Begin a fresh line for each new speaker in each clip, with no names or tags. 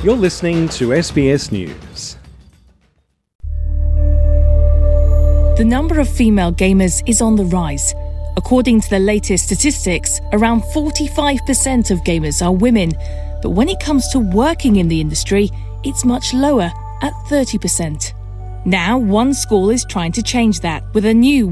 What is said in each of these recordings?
You're listening to SBS News.
The number of female gamers is on the rise. According to the latest statistics, around 45% of gamers are women. But when it comes to working in the industry, it's much lower, at 30%. Now, one school is trying to change that with a new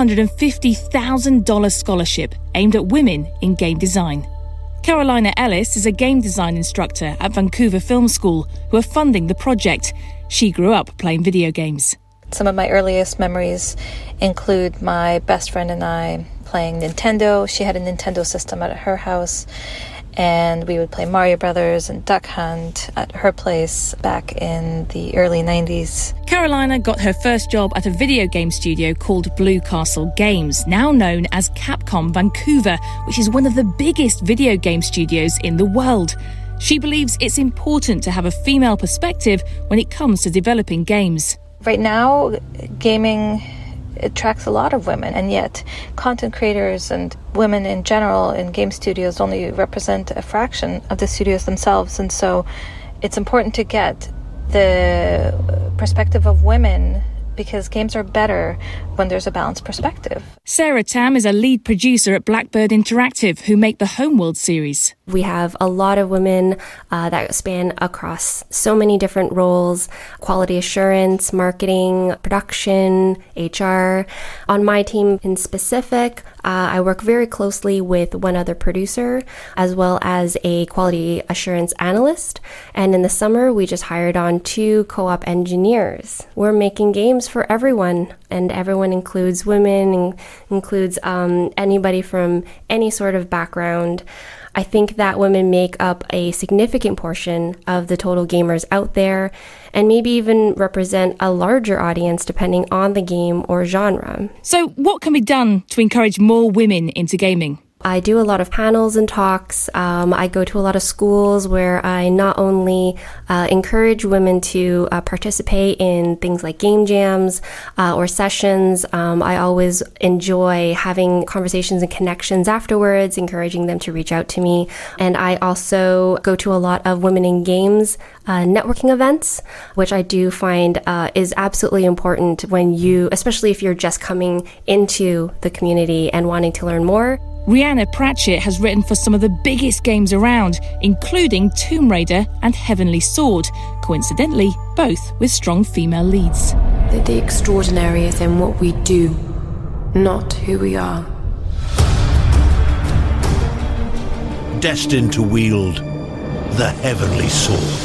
$150,000 scholarship aimed at women in game design. Carolina Ellis is a game design instructor at Vancouver Film School who are funding the project. She grew up playing video games.
Some of my earliest memories include my best friend and I playing Nintendo. She had a Nintendo system at her house, and we would play Mario Brothers and Duck Hunt at her place back in the early 90s.
Carolina got her first job at a video game studio called Blue Castle Games, now known as Capcom Vancouver, which is one of the biggest video game studios in the world. She believes it's important to have a female perspective when it comes to developing games.
Right now, gaming attracts a lot of women, and yet content creators and women in general in game studios only represent a fraction of the studios themselves. And so it's important to get the perspective of women, because games are better when there's a balanced perspective.
Sarah Tam is a lead producer at Blackbird Interactive, who make the Homeworld series.
We have a lot of women that span across so many different roles: quality assurance, marketing, production, HR. On my team in specific, I work very closely with one other producer, as well as a quality assurance analyst. And in the summer, we just hired on 2 co-op engineers. We're making games for everyone, and everyone includes women, includes anybody from any sort of background. I think that women make up a significant portion of the total gamers out there, and maybe even represent a larger audience depending on the game or genre.
So what can be done to encourage more women into gaming?
I do a lot of panels and talks. I go to a lot of schools where I not only encourage women to participate in things like game jams or sessions. I always enjoy having conversations and connections afterwards, encouraging them to reach out to me. And I also go to a lot of Women in Games networking events, which I do find is absolutely important when especially if you're just coming into the community and wanting to learn more.
Rhianna Pratchett has written for some of the biggest games around, including Tomb Raider and Heavenly Sword, coincidentally, both with strong female leads.
The extraordinary is in what we do, not who we are.
Destined to wield the Heavenly Sword.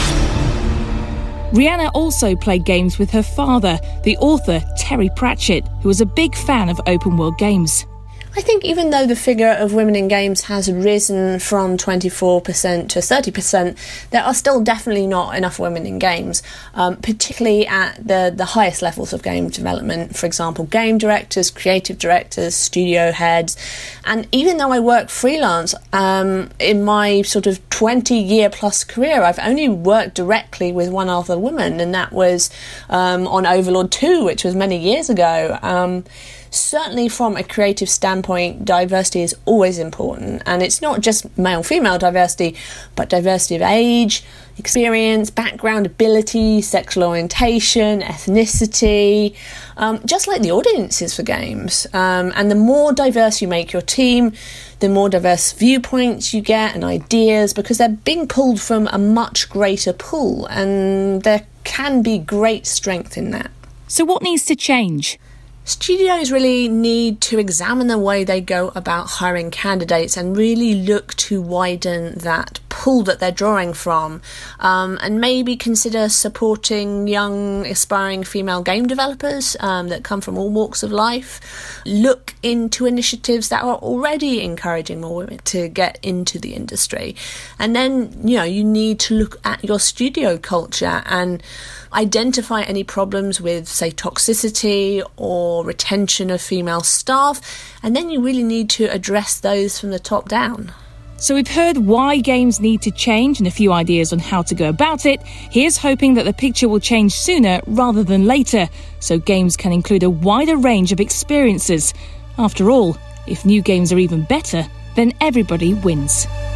Rhianna also played games with her father, the author Terry Pratchett, who was a big fan of open-world games.
I think even though the figure of women in games has risen from 24% to 30%, there are still definitely not enough women in games, particularly at the highest levels of game development. For example, game directors, creative directors, studio heads. And even though I work freelance, in my sort of 20-year plus career, I've only worked directly with one other woman, and that was on Overlord 2, which was many years ago. Certainly from a creative standpoint, diversity is always important, and it's not just male-female diversity, but diversity of age, experience, background, ability, sexual orientation, ethnicity, just like the audiences for games. And the more diverse you make your team, the more diverse viewpoints you get and ideas, because they're being pulled from a much greater pool, and there can be great strength in that.
So what needs to change?
Studios really need to examine the way they go about hiring candidates and really look to widen that pool that they're drawing from, and maybe consider supporting young aspiring female game developers that come from all walks of life. Look into initiatives that are already encouraging more women to get into the industry. And then, you need to look at your studio culture and identify any problems with, say, toxicity or retention of female staff, and then you really need to address those from the top down.
So we've heard why games need to change and a few ideas on how to go about it. Here's hoping that the picture will change sooner rather than later, so games can include a wider range of experiences. After all, if new games are even better, then everybody wins.